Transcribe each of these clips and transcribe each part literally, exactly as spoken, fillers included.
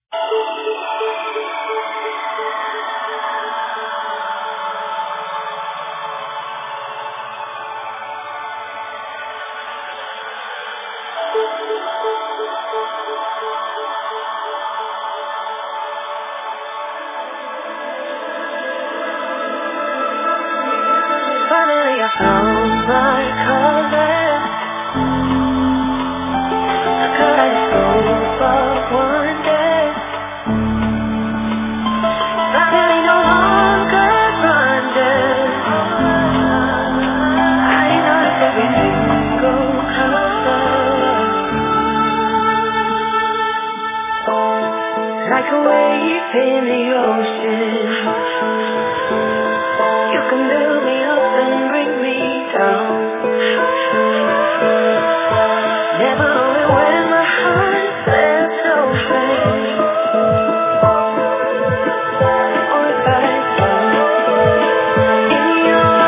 Finally I found my color. Could I hope of one day? I really no longer wonder. I notice everything go closer, like a wave in the ocean. You can build me up and bring me down. Never knowing when my heart sets open, or if I fall in your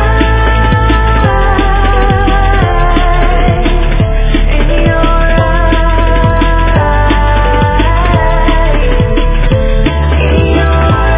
eyes, in your eyes, in your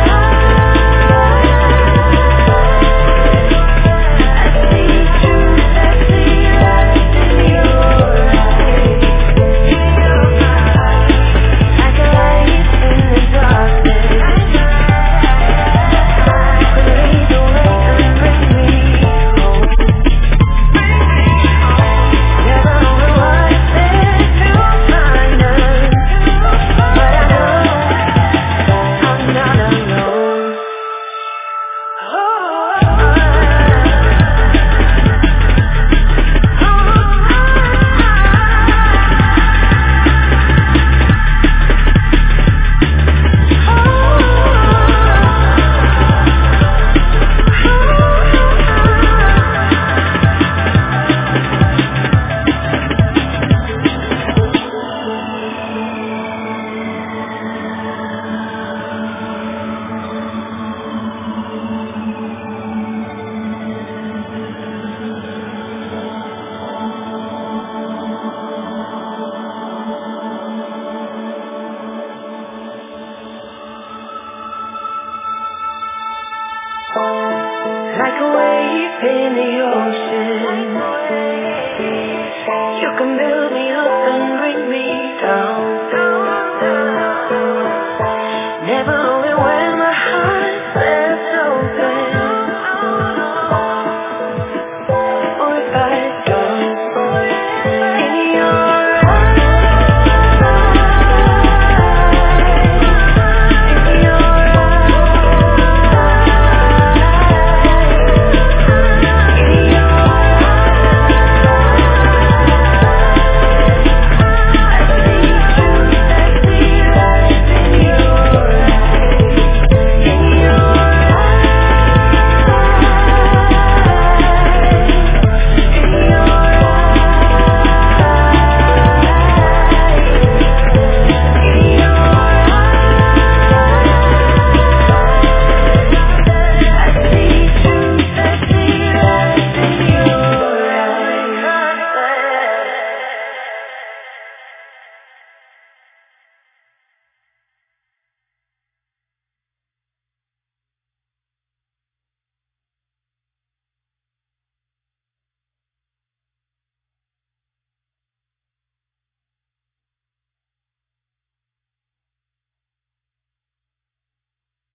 like a wave in the ocean. You can build me up and bring me down.